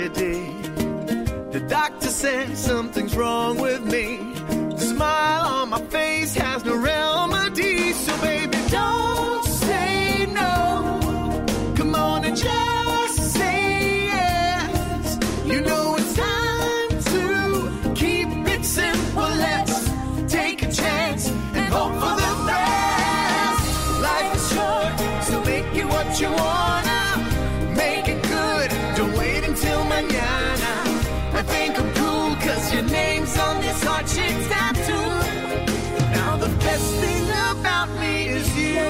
The doctor said something's wrong with me. The smile on my face has no remedy. So baby, don't say no. Come on and just say yes. You know it's time to keep it simple. Let's take a chance and hope for the best. Life is short, so make it what you wanna. Make it good, don't wait until mañana. I think I'm cool, cause your name's on this heart shape tattoo. Now the best thing about me is you.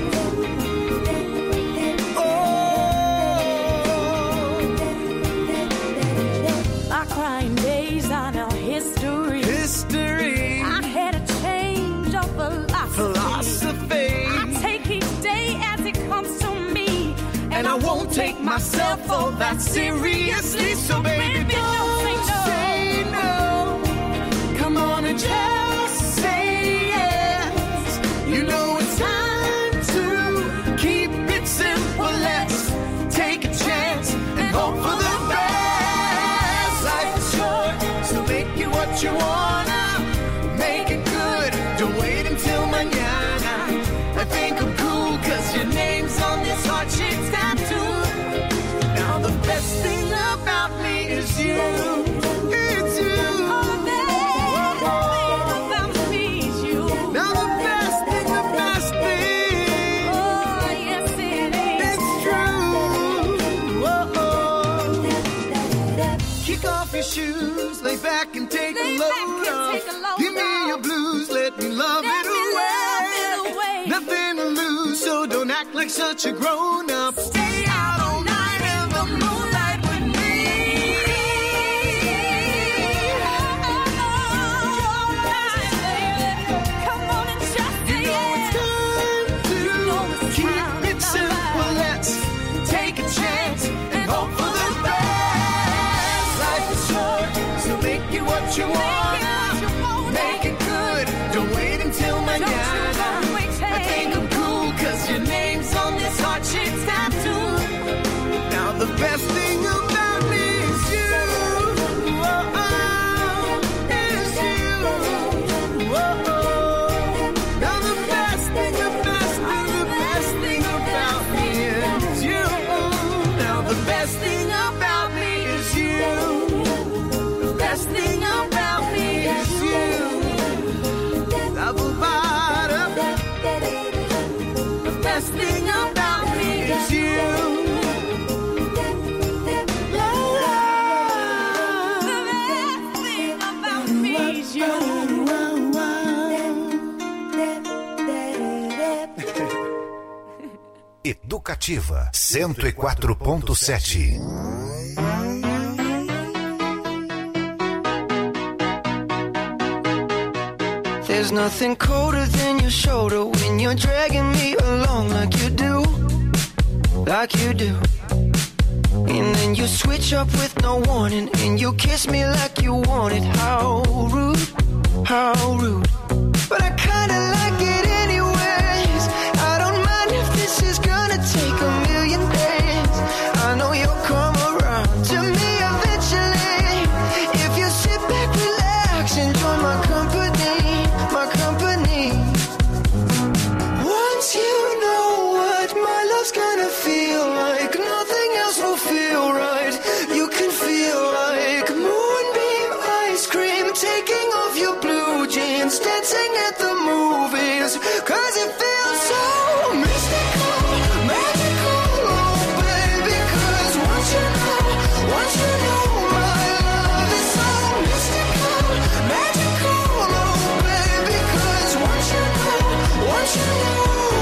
My crying days are now history. History. I had a change of philosophy. I take each day as it comes to me, and I won't take myself all that seriously. So baby, don't say no. Come on and just say yes. You know it's time to keep it simple. Let's take a chance and hope for the best. Life is short, so make it what you wanna. Make it good, don't wait until mañana. I think I'm cool, cause your name's on this heart-shaped tattoo. Now the best thing about me is you. It's you. all the best about me is you. Now the best thing, the best thing. Oh, yes it is. It's true. Kick off your shoes, lay back and take a load off. Give me your blues, let me love it away. Nothing to lose, so don't act like such a grown-up. Stay out all night in the moonlight with me. Come on and just You know it's time to keep it simple. Let's take a chance and hope for the best. Life is short, so make it what you wanna. Make it good, don't wait until mañana. I think I'm cool, cause your name's on this heart-shaped tattoo. Now the best thing about me is you. Oh, oh, is you. Oh, oh. Now the best thing, the best thing, the best thing about me is you. Now the best thing about me is you. The best thing about me is you. The best thing about me is you. Educativa 104.7. There's nothing colder than your shoulder when you're dragging me along like you do, like you do. And then you switch up with no warning, and you kiss me like you want it. How rude, how rude. But I kinda like it anyways. I don't mind if this is gonna take a million days. I know you'll come around to me eventually. If you sit back, relax, enjoy my company, my company. Once you know what my love's gonna feel like, nothing else will feel right. You can feel like moonbeam ice cream, taking off your blue jeans, dancing at the movies, cause it feels so mystical, magical, oh baby. Cause once you know my love is so mystical, magical, oh baby. Cause once you know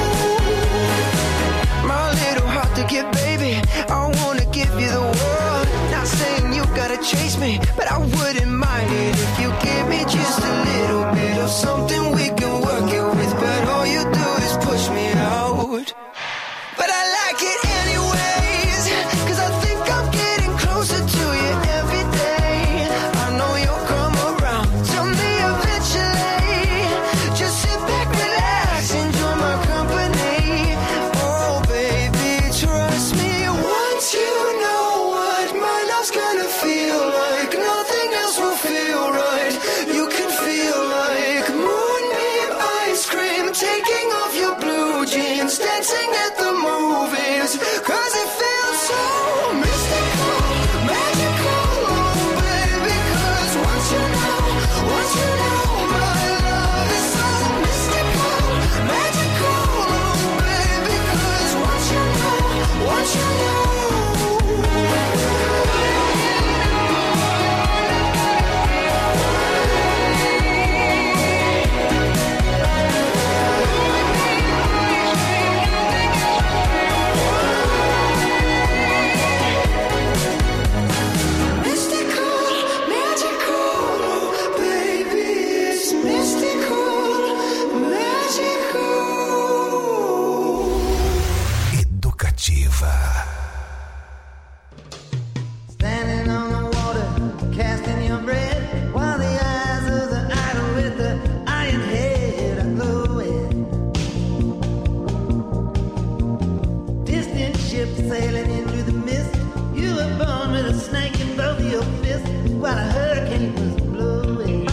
my little heart to give, baby, I wanna give you the world. Not saying you gotta chase me, but I wouldn't mind it if you give me just a little bit of something we can work it with. But all you do is push me out. But I like it anyways, cause I think I'm getting closer to you every day. I know you'll come around to me eventually. Just sit back, relax, enjoy my company. Oh baby, trust me. Once you know what my love's gonna casting your bread, while the eyes of the idol with the iron head are glowing. Distant ships sailing into the mist. You were born with a snake in both of your fists, while a hurricane was blowing.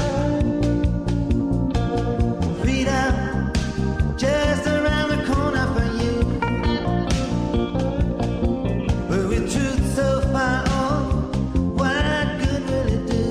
Freedom, just around the corner for you. But with truth so far off, what good will it do?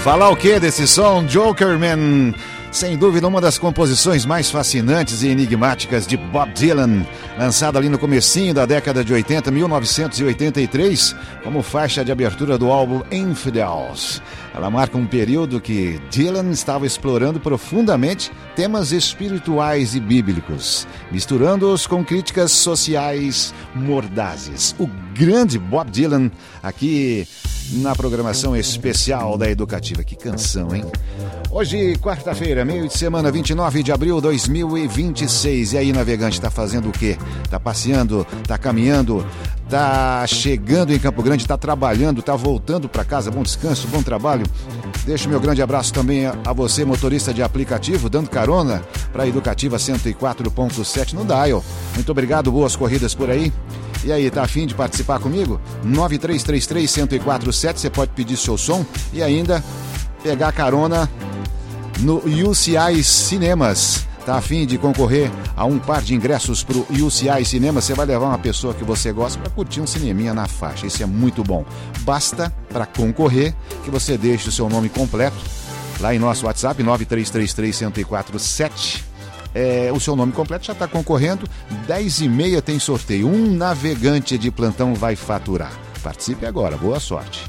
Falar o que desse som? Jokerman, sem dúvida uma das composições mais fascinantes e enigmáticas de Bob Dylan, lançada ali no comecinho da década de 80, 1983, como faixa de abertura do álbum Infidels. Ela marca um período que Dylan estava explorando profundamente temas espirituais e bíblicos, misturando-os com críticas sociais mordazes. O grande Bob Dylan aqui na programação especial da Educativa. Que canção, hein? Hoje, quarta-feira, meio de semana, 29 de abril de 2026. E aí, navegante, tá fazendo o quê? Tá passeando, tá caminhando, tá chegando em Campo Grande, tá trabalhando, tá voltando para casa. Bom descanso, bom trabalho. Deixo meu grande abraço também a você, motorista de aplicativo, dando carona para a Educativa 104.7 no Dial. Muito obrigado, boas corridas por aí. E aí, tá afim de participar comigo? 9333-1047, você pode pedir seu som e ainda pegar carona no UCI Cinemas. Tá afim de concorrer a um par de ingressos pro UCI Cinemas? Você vai levar uma pessoa que você gosta para curtir um cineminha na faixa. Isso é muito bom. Basta, para concorrer, que você deixe o seu nome completo lá em nosso WhatsApp, 9333-1047. O seu nome completo já está concorrendo. 10h30 tem sorteio. Um navegante de plantão vai faturar. Participe agora, boa sorte.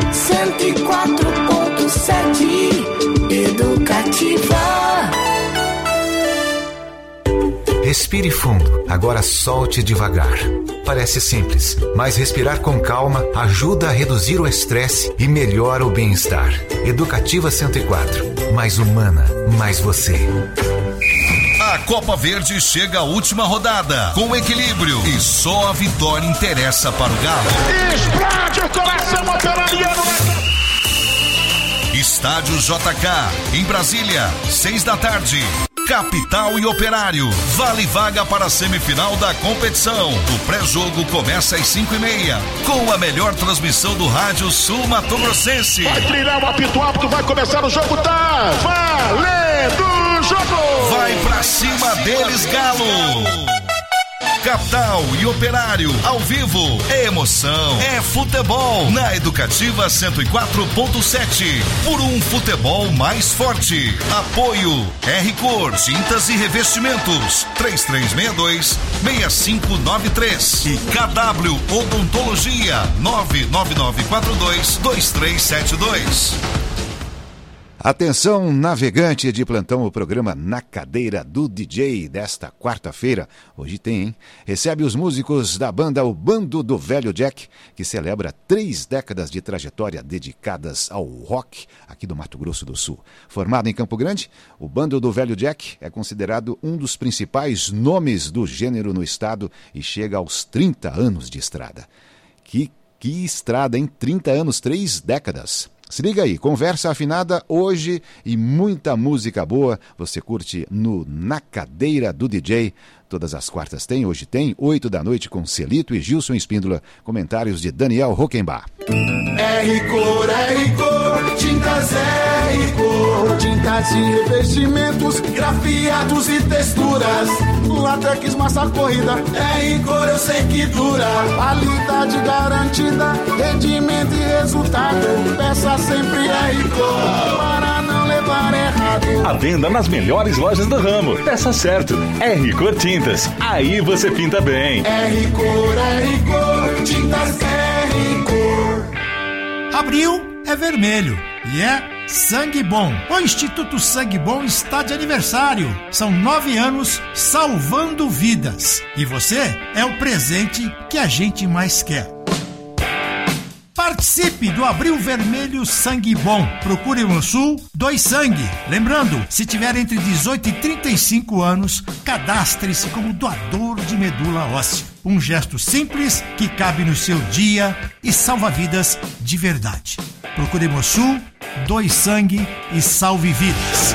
104.7 Educativa. Respire fundo, agora solte devagar. Parece simples, mas respirar com calma ajuda a reduzir o estresse e melhora o bem-estar. Educativa 104, mais humana, mais você. A Copa Verde chega à última rodada, com equilíbrio, e só a vitória interessa para o Galo. Explode o coração operariano! Estádio JK, em Brasília, 6h. Capital e Operário, vale vaga para a semifinal da competição. O pré-jogo começa às 5h30, com a melhor transmissão do rádio sul-mato-grossense. Vai trilhar o apito alto, vai começar o jogo, tá valendo o jogo! Vai pra cima deles, Galo! Capital e Operário, ao vivo, é emoção, é futebol, na Educativa 104.7, por um futebol mais forte. Apoio R-Cor, tintas e revestimentos, 3362-6593 e KW Odontologia, 99942-2372. Atenção, navegante de plantão, o programa Na Cadeira do DJ desta quarta-feira. Hoje tem, hein? Recebe os músicos da banda O Bando do Velho Jack, que celebra 3 décadas de trajetória dedicadas ao rock aqui do Mato Grosso do Sul. Formado em Campo Grande, o Bando do Velho Jack é considerado um dos principais nomes do gênero no estado e chega aos 30 anos de estrada. Que estrada, hein? 30 anos, 3 décadas. Se liga aí, conversa afinada hoje e muita música boa você curte no Na Cadeira do DJ. Todas as quartas tem, hoje tem, 8h com Celito e Gilson Espíndola. Comentários de Daniel Rockenbach. R-Cor, R-Cor, tintas R-Cor, tintas e revestimentos, grafiados e texturas, látex, massa corrida, R-Cor eu sei que dura, qualidade garantida, rendimento e resultado, peça sempre R-Cor, para não levar errado. A venda nas melhores lojas do ramo, peça certo, R-Cor Tintas, aí você pinta bem. R-Cor, R-Cor, tintas R-Cor. Abril é vermelho e é Sangue Bom. O Instituto Sangue Bom está de aniversário. São 9 anos salvando vidas. E você é o presente que a gente mais quer. Participe do Abril Vermelho Sangue Bom. Procure no Sul, doe sangue. Lembrando, se tiver entre 18 e 35 anos, cadastre-se como doador de medula óssea. Um gesto simples que cabe no seu dia e salva vidas de verdade. Procure Hemosul, doe sangue e salve vidas.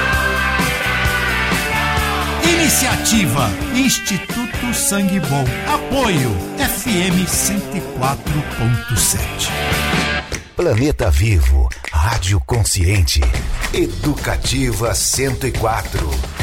Iniciativa Instituto Sangue Bom. Apoio FM 104.7. Planeta Vivo, Rádio Consciente, Educativa 104.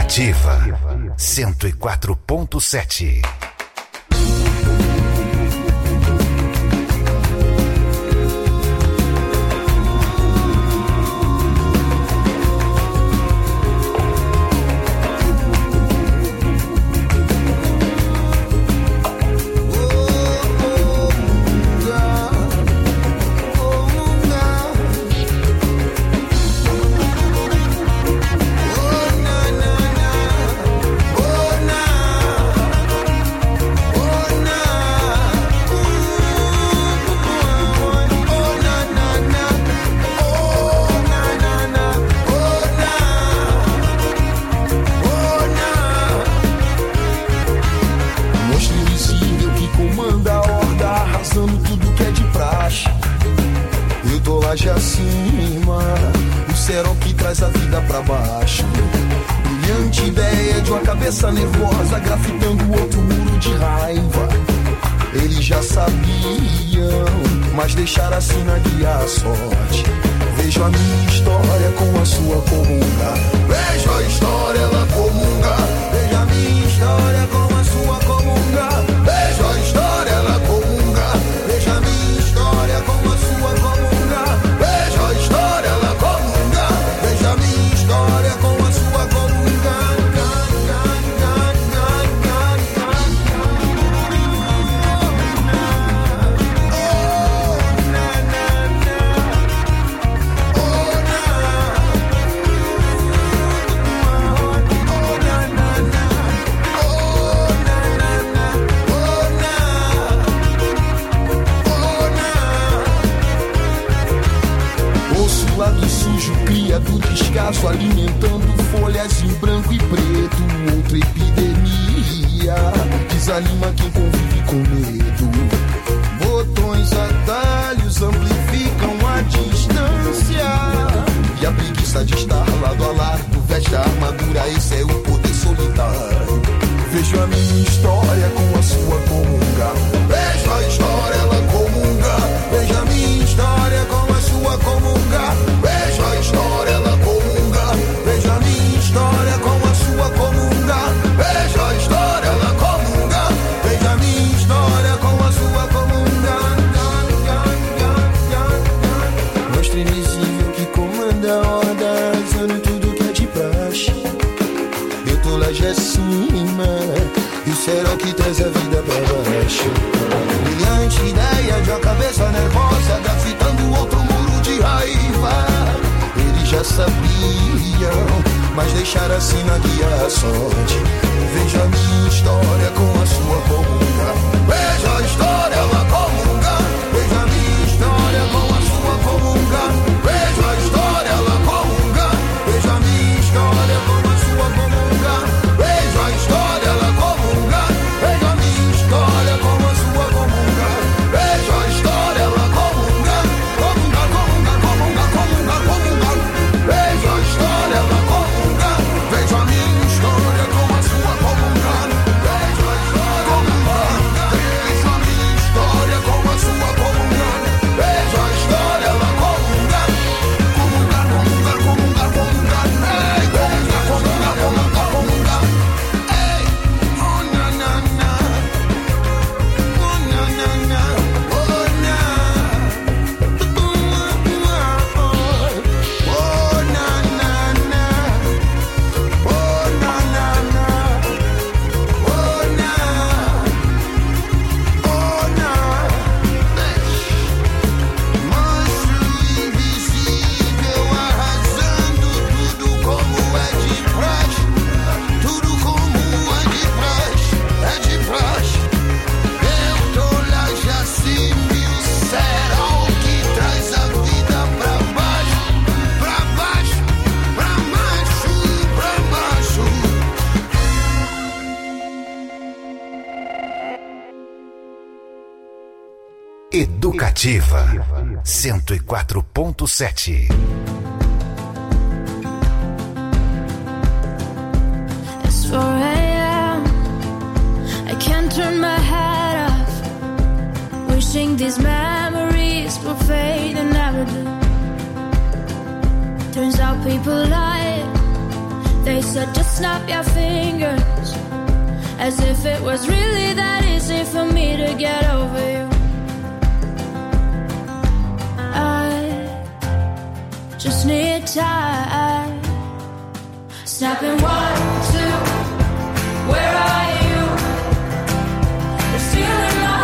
Educativa 104.7. Nervosa, grafitando outro muro de raiva. Eles já sabiam, mas deixaram assim na guia a sorte. Vejo a minha história com a sua comunga. Vejo a história, ela comunga. Vejo a minha história com a sua comunga. Vejo a história, ela comunga. Vejo a minha história com a sua comunga. Vejo a história, ela comunga. Vejo a minha história com a sua comunga. Do descaso alimentando folhas em branco e preto. Outra epidemia desanima quem convive com medo. Botões, atalhos amplificam a distância e a preguiça de estar lado a lado. Veste a armadura, esse é o poder solitário. Vejo a minha história com a sua comunga. Vejo a história, ela comunga. Vejo a minha história com a sua comunga. Vejo a história, ela comunga. Vejo a minha história com a sua comunga. Vejo a história, ela comunga. Vejo a minha história com a sua comunga. Mostra invisível que comanda a horda, usando tudo que é de praxe. Eu tô lá de cima, e o céu que traz a vida pra baixo. Brilhante ideia de uma cabeça nervosa, grafitando outro muro de raiva. Eles já sabiam, mas deixaram assim na guia a sorte. Veja a minha história com a sua comunga. Veja a história, ela comunga. Veja a minha história com a sua comunga. Veja a história, ela comunga. Veja a minha história com a sua comunga. Veja a história, ela comunga. Veja a minha história com a sua comunga. Veja a história, ela comunga. Comunga, comunga, comunga, comunga, comunga. Veja a história, ela comunga. Veja a minha história com a sua comunga. Veja a história, comunga. Veja a minha história com a sua comunga. Veja a história, ela comunga. Comunga, comunga, comunga, comunga. Ei, comunga, comunga, comunga, comunga. Ei, oh na na na. Oh na na na. Oh na. Oh na na na. Oh na na na. Oh na. Oh na. Monstro invisível arrasando tudo como é de praxe. Tudo como é de praxe. É de praxe. Eu tô lá já assim, mil cerol que traz a vida pra baixo. Pra baixo, pra baixo, pra baixo. Educativa 104.7. It's 4 a.m. I can't turn my head off. Wishing these memories will fade and never do. Turns out people lie. They said just snap your fingers, as if it was really that easy for me to get over you. I just need time. Snapping 1, 2, where are you? You're stealing my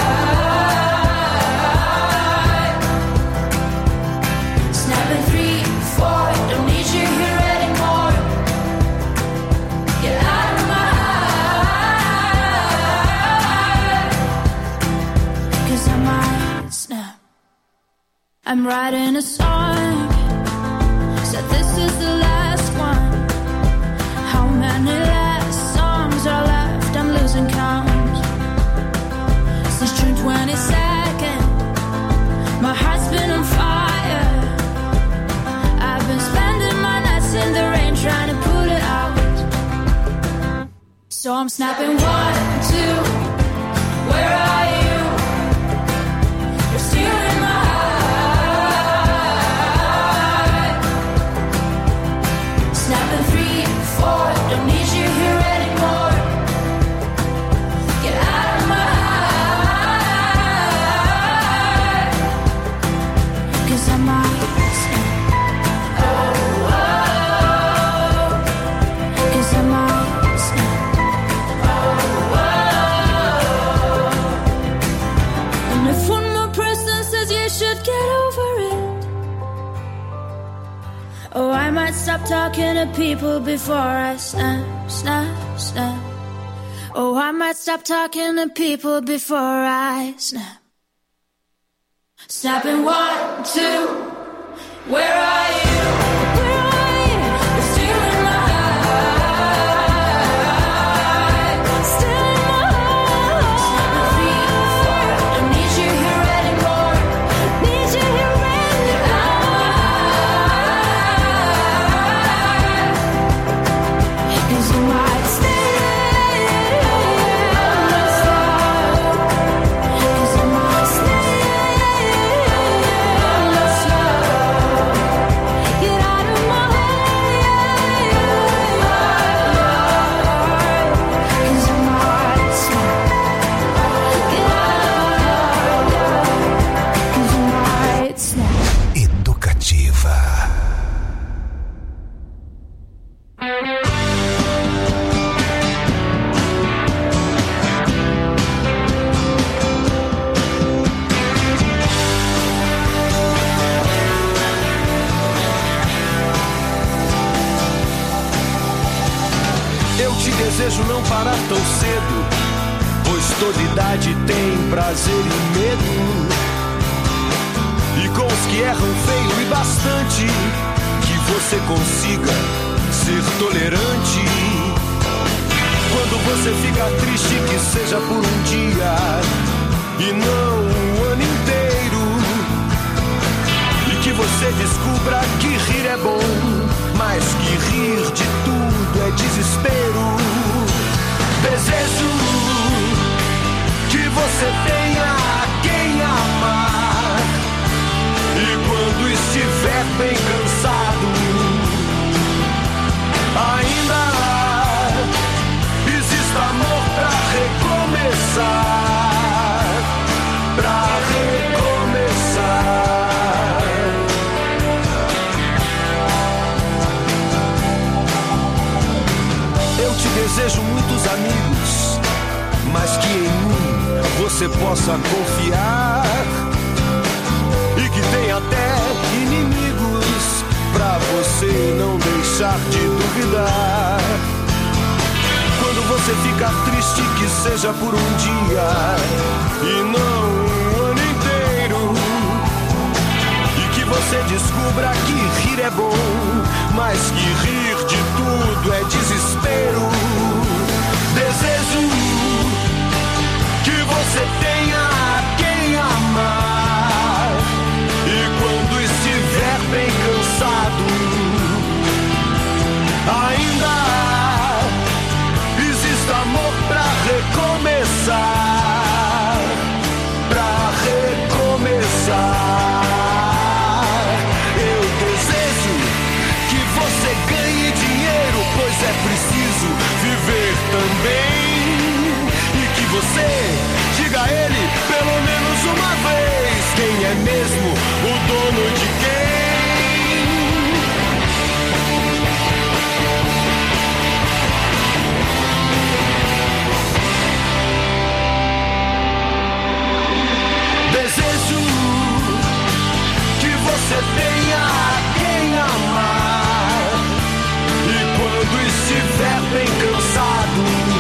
heart. Snapping 3, 4, don't need you here anymore. Get out of my heart. 'Cause I might snap. I'm writing a song, said this is the last one. How many last songs are left? I'm losing count. Since June 22nd, my heart's been on fire. I've been spending my nights in the rain trying to put it out. So I'm snapping 1, 2, where are you? You're stealing my heart. Snapping 3, 4, don't need you here anymore. Get out of my heart. 'Cause I might snap. Oh, oh. 'Cause I might snap. Oh, oh. And if one more person says you should get over it, oh, I might stop talking to people before I snap, snap, snap. Oh, I might stop talking to people before I snap. Snapping 1, 2, where are you? Where are you? You're stealing my heart. Stealing my heart. Snapping 3, 4, don't need you here anymore. Need you here anymore. 'Cause you might stay. 'Cause I might stay. Get out of my head. 'Cause I might snap. Get out. 'Cause I might snap. Educativa. Eu te desejo não parar tão cedo, pois toda idade tem prazer e medo. E com os que erram feio e bastante, que você consiga ser tolerante. Quando você fica triste, que seja por um dia e não um ano inteiro. E que você descubra que rir é bom, mas que rir de tudo é desespero. Desejo que você tenha quem amar. E quando estiver bem cansado, ainda existe amor pra recomeçar. Pra recomeçar. Eu te desejo muitos amigos, mas que em mim você possa confiar. E que tenha até inimigos, pra você não deixar de duvidar. Quando você fica triste, que seja por um dia e não um ano inteiro. E que você descubra que rir é bom, mas que rir de tudo é desespero. Desejo que você tenha quem amar. E quando estiver bem cansado, ainda existe amor pra recomeçar. Pra recomeçar. Eu desejo que você ganhe mesmo o dono de quem? Desejo que você tenha quem amar, e quando estiver bem cansado,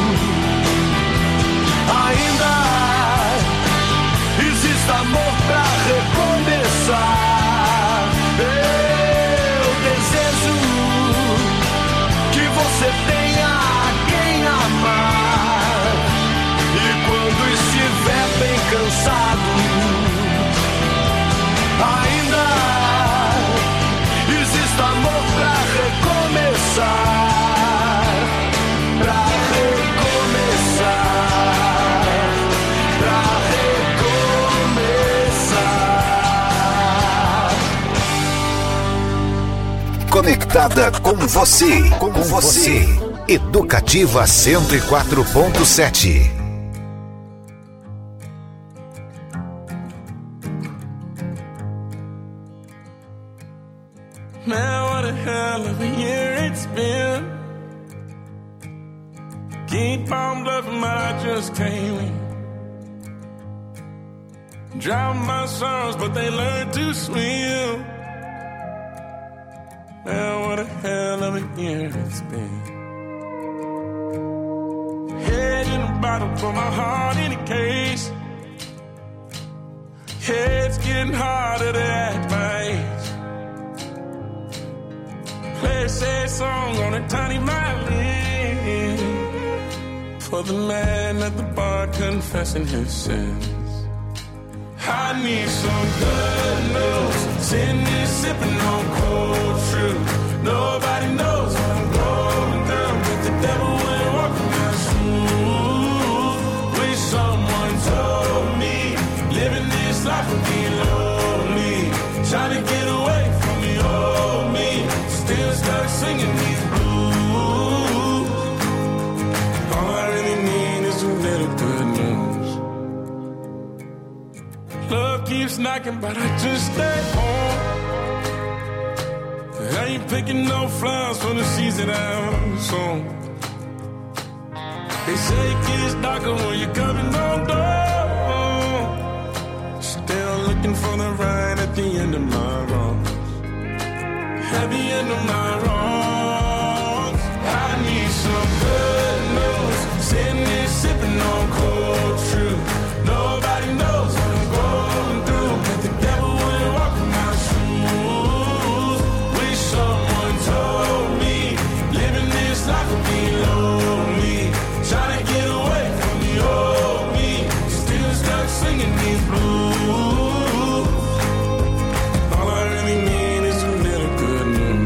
ainda existe amor pra recomeçar. Eu desejo que você tenha quem amar, e quando estiver bem cansado, ainda existe amor pra recomeçar, pra recomeçar, pra recomeçar. Conectada com você, Educativa 104.7. Man, what a hell of a year it's been. Keep on bluffing, but I just can't win. Drown my sons, but they learn to swim. Man, what a hell of a year it's been. Head in a bottle, put my heart in a case. Head's getting harder to act my age. Play a sad song on a tiny violin for the man at the bar confessing his sins. I need some good news. Sitting here sipping on cold truth. Nobody knows what I'm going through, but the devil ain't walking my shoes. Wish someone told me living this life would be lonely. Trying to get away from the old me. Still stuck singing these blues. All I really need is a little good news. Love keeps knocking, but I just stay home. I ain't picking no flowers for the season I'm sown. They say it gets darker when you're coming on door. Still looking for the right at the end of my road. At the end of my wrongs, I need some good news. Sitting here sipping on cold truth. Nobody knows what I'm going through, but the devil ain't walking my shoes. Wish someone told me living this life would be lonely. Trying to get away from the old me. Still stuck singing these blues. All I really need is a little good news.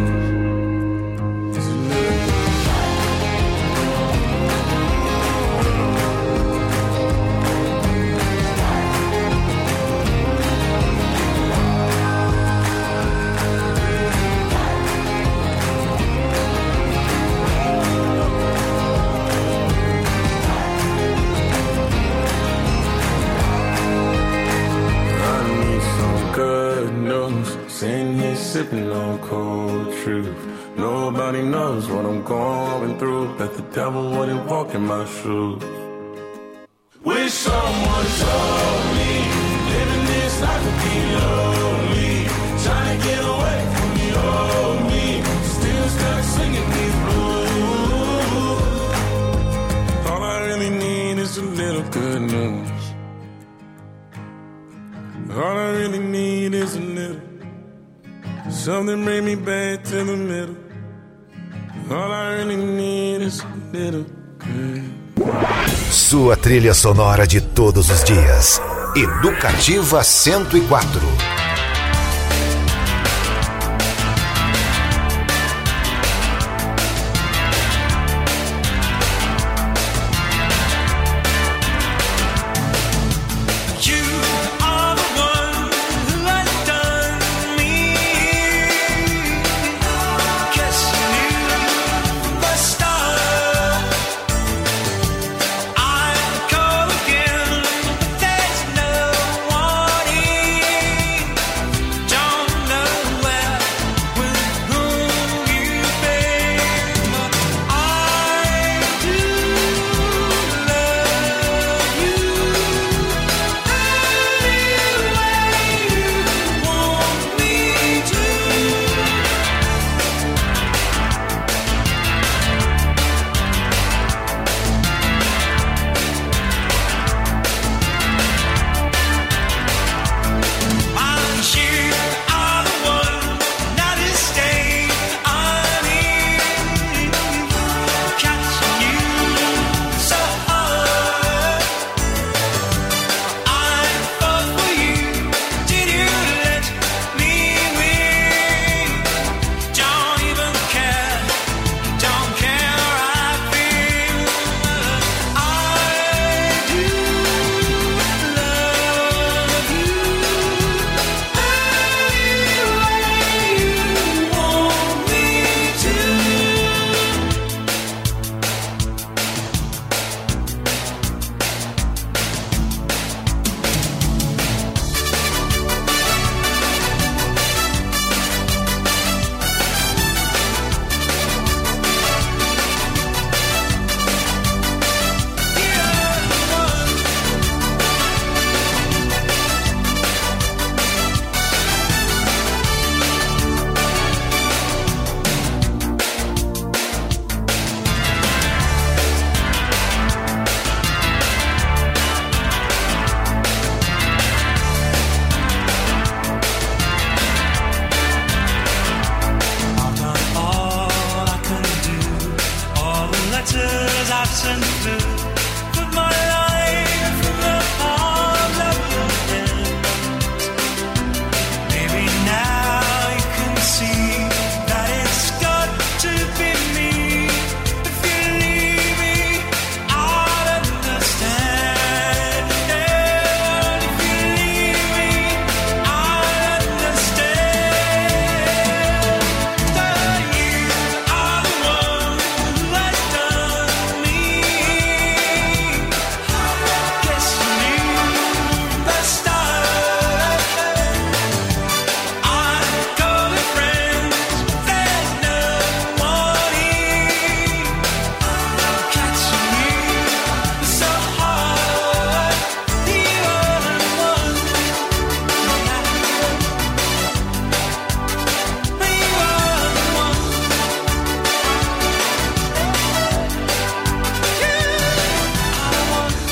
Good news, sitting here sipping on cold truth. Nobody knows what I'm going through, that the devil wouldn't walk in my shoes. Wish someone told me living this life would be lonely. Trying to get away from the old me. Still stuck singing these blues. All I really need is a little good news. All I really need is a little. Something bring me back to the middle. All I really need is a little good. Sua trilha sonora de todos os dias. Educativa 104. Again, there's no warning.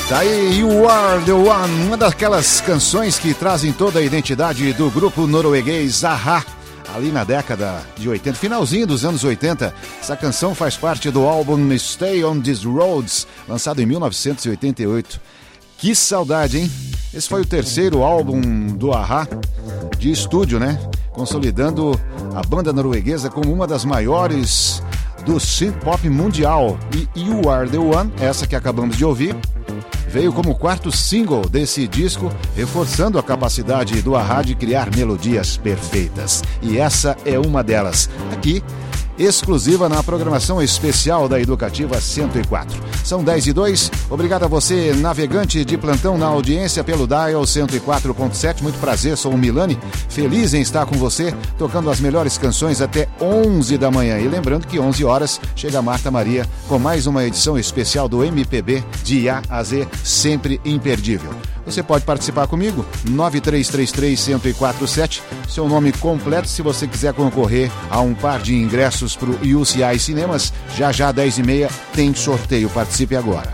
Tá aí, You Are The One, uma daquelas canções que trazem toda a identidade do grupo norueguês a-ha, ali na década de 80, finalzinho dos anos 80. Essa canção faz parte do álbum Stay On These Roads, lançado em 1988. Que saudade, hein? Esse foi o terceiro álbum do a-ha de estúdio, né? Consolidando a banda norueguesa como uma das maiores do synth-pop mundial. E You Are The One, essa que acabamos de ouvir, veio como quarto single desse disco, reforçando a capacidade do a-ha de criar melodias perfeitas. E essa é uma delas, aqui, exclusiva na programação especial da Educativa 104. São 10:02. Obrigado a você, navegante de plantão na audiência pelo Dial 104.7. Muito prazer, sou o Milani. Feliz em estar com você, tocando as melhores canções até 11 da manhã. E lembrando que 11 horas chega a Marta Maria com mais uma edição especial do MPB de A a Z, sempre imperdível. Você pode participar comigo, 9333-1047, seu nome completo se você quiser concorrer a um par de ingressos para o UCI Cinemas. Já 10h30 tem sorteio, participe agora.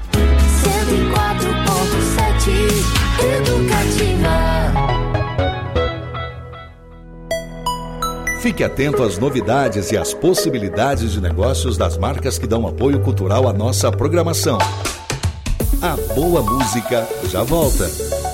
104.7 Educativa. Fique atento às novidades e às possibilidades de negócios das marcas que dão apoio cultural à nossa programação. A boa música já volta.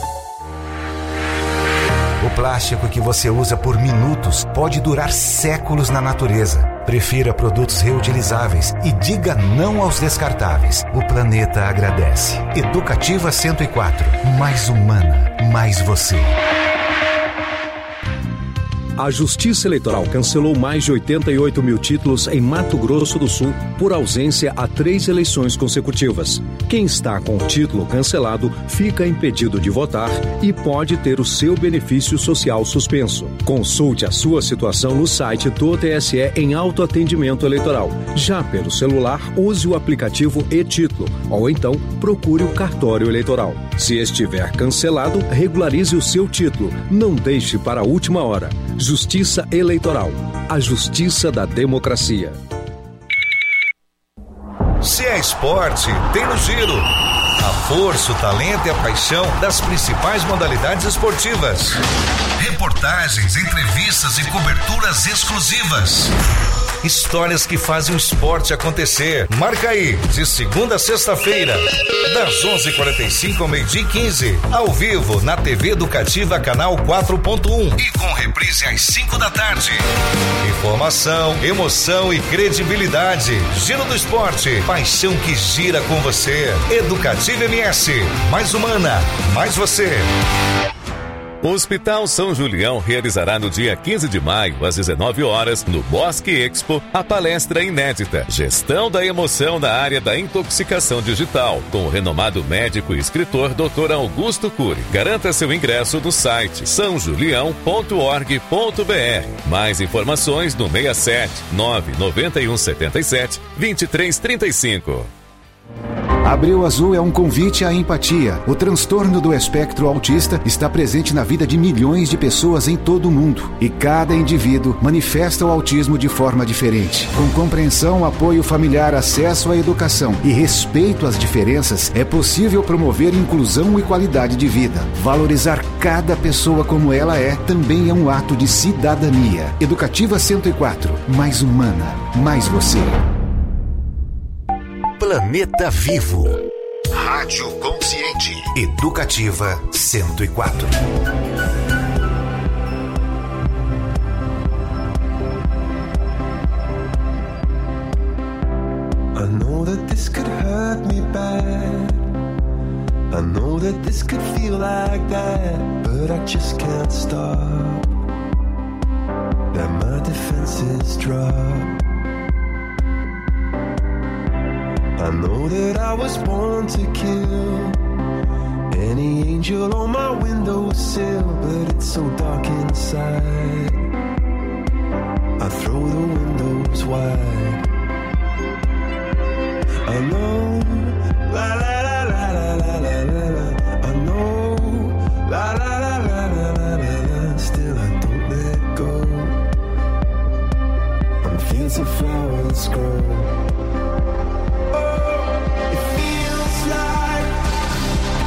O plástico que você usa por minutos pode durar séculos na natureza. Prefira produtos reutilizáveis e diga não aos descartáveis. O planeta agradece. Educativa 104. Mais humana, mais você. A Justiça Eleitoral cancelou mais de 88 mil títulos em Mato Grosso do Sul por ausência a 3 eleições consecutivas. Quem está com o título cancelado fica impedido de votar e pode ter o seu benefício social suspenso. Consulte a sua situação no site do TSE em autoatendimento eleitoral. Já pelo celular, use o aplicativo e-Título ou então procure o cartório eleitoral. Se estiver cancelado, regularize o seu título. Não deixe para a última hora. Justiça Eleitoral, a justiça da democracia. Se é esporte, tem no Giro. A força, o talento e a paixão das principais modalidades esportivas. Reportagens, entrevistas e coberturas exclusivas. Histórias que fazem o esporte acontecer. Marca aí, de segunda a sexta-feira, das 11h45 ao 12h15, ao vivo na TV Educativa Canal 4.1 e com reprise às 5 da tarde. Informação, emoção e credibilidade. Giro do Esporte, paixão que gira com você. Educativa MS, mais humana, mais você. O Hospital São Julião realizará no dia 15 de maio, às 19 horas, no Bosque Expo, a palestra inédita Gestão da Emoção na área da intoxicação digital, com o renomado médico e escritor Dr. Augusto Cury. Garanta seu ingresso no site sãojulião.org.br. Mais informações no 67 991 77 2335. Abril Azul é um convite à empatia. O transtorno do espectro autista está presente na vida de milhões de pessoas em todo o mundo. E cada indivíduo manifesta o autismo de forma diferente. Com compreensão, apoio familiar, acesso à educação e respeito às diferenças, é possível promover inclusão e qualidade de vida. Valorizar cada pessoa como ela é também é um ato de cidadania. Educativa 104. Mais humana, mais você. Planeta Vivo. Rádio Consciente. Educativa 104. I know that this could hurt me bad. I know that this could feel like that, but I just can't stop. That my defenses drop. I know that I was born to kill any angel on my windowsill, but it's so dark inside. I throw the windows wide. I know, la la la la la la la la. I know, la la la la la la la. Still I don't let go. On fields of flowers grow.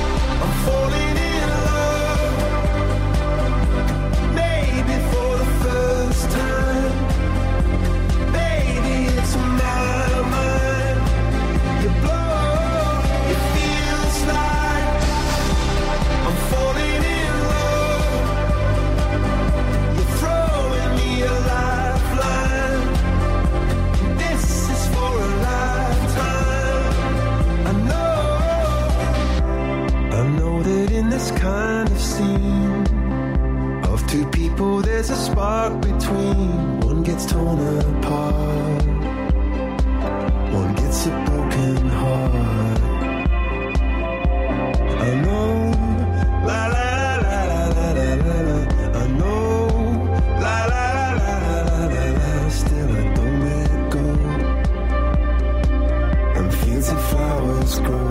Two people, there's a spark between. One gets torn apart, one gets a broken heart. I know, la la la la la la la. I know, la la la la la la. Still I don't let go, and fields and flowers grow.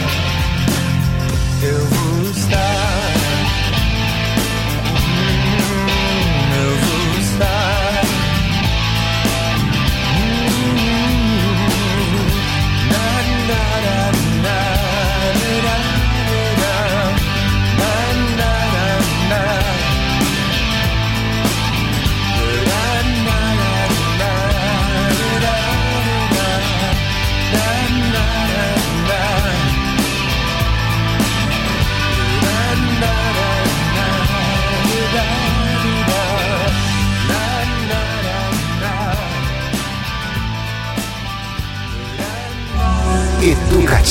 Eu vou estar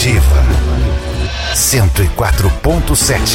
Educativa 104.7.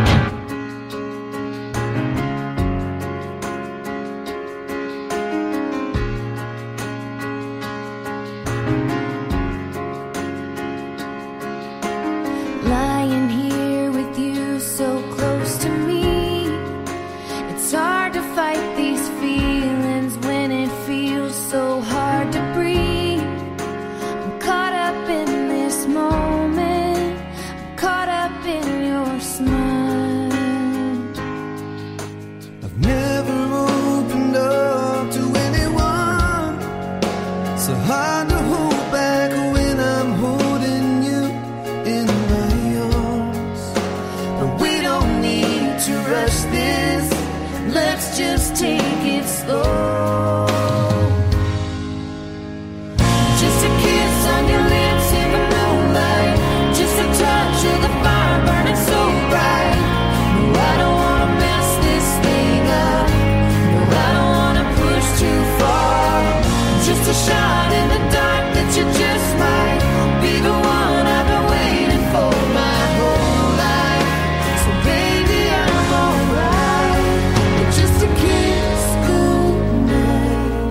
Lying here with you so close to me, it's hard to fight these feelings when it feels so hard to breathe. I'm caught up in this moment, I'm caught up in your smile. I've never opened up to anyone, so hard to hold back when I'm holding you in my arms. But we don't need to rush this, let's just take it slow. Just a kiss on your lips in the moonlight, just a touch of the fire burning so bright. No, I don't wanna mess this thing up, no, I don't wanna push too far. Just a shot in the dark that you just might be the one I've been waiting for my whole life. So baby, I'm alright with just a kiss goodnight.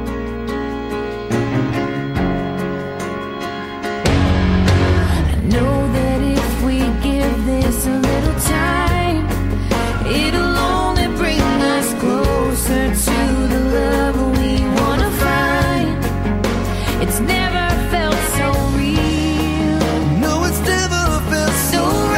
I know that if we give this a little time, it'll only bring us closer to the love we wanna find. It's never felt so real. No, it's never felt so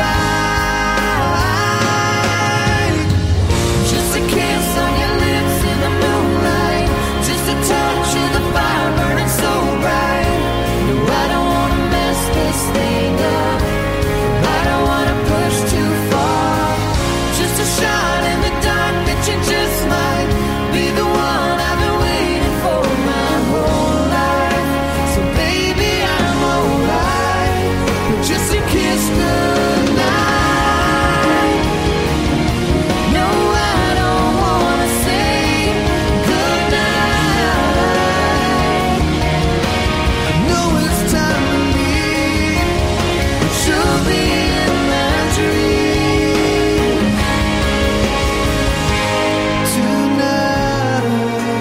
right. Just a kiss on your lips in the moonlight, just a touch of the fire burning so bright. No, I don't wanna mess this thing up, I don't wanna push too far. Just a shot in the dark that you just might be the one I've been waiting for my whole life. So baby, I'm alright with just a kiss goodnight. No, I don't wanna say goodnight. I know it's time to leave, but you'll be in my dream tonight.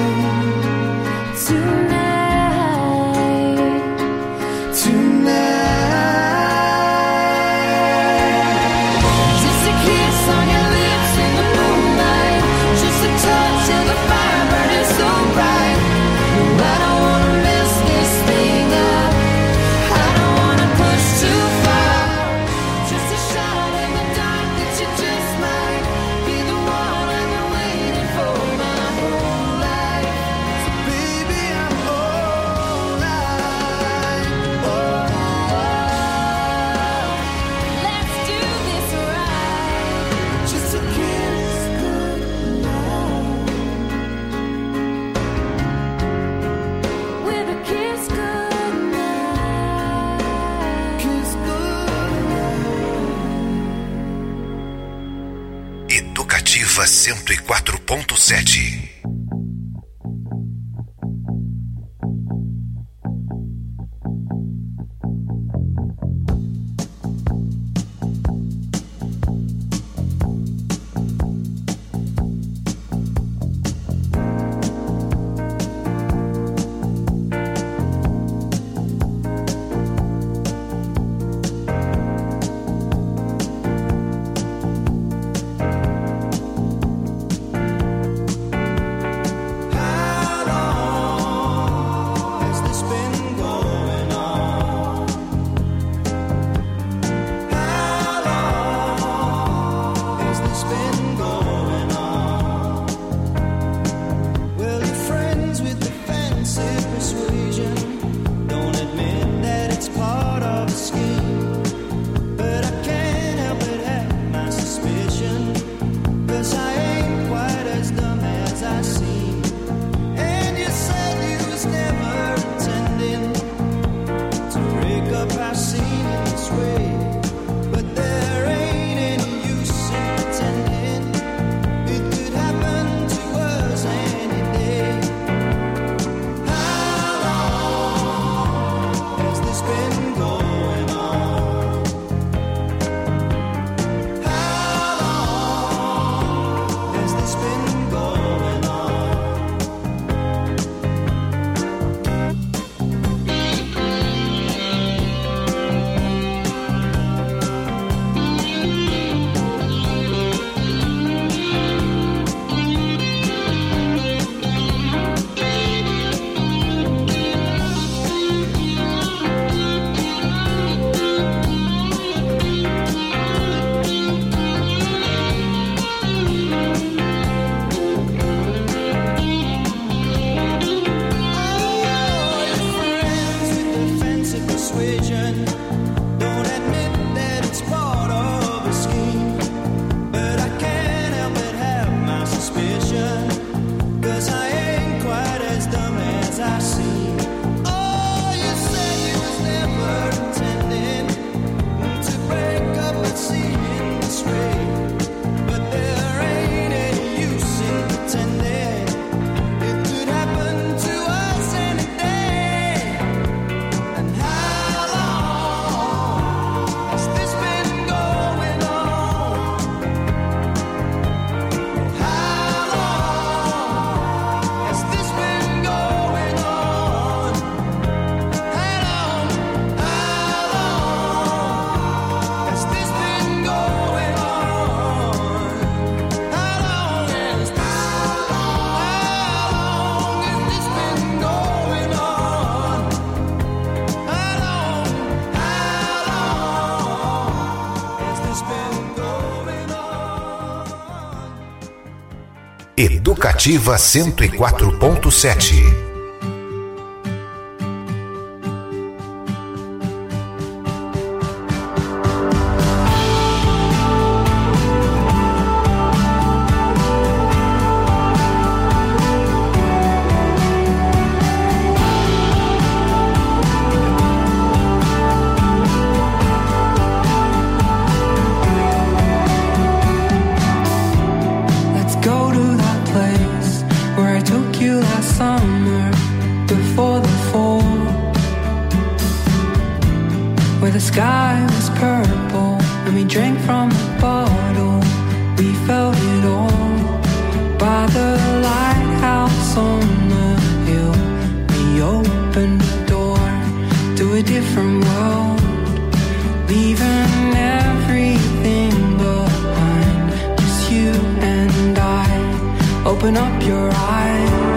Just a kiss on your lips in the moonlight, just a touch of the fire burning so bright. No, I don't wanna mess this thing up, I don't wanna push too far. Just a shot in the dark that you just might be the one I've been waiting for my whole life. So baby, I'm alright. Let's do this right. Just a kiss goodnight. With a kiss goodnight. Kiss goodnight. Educativa 104.7. Educativa 104.7. Open up your eyes.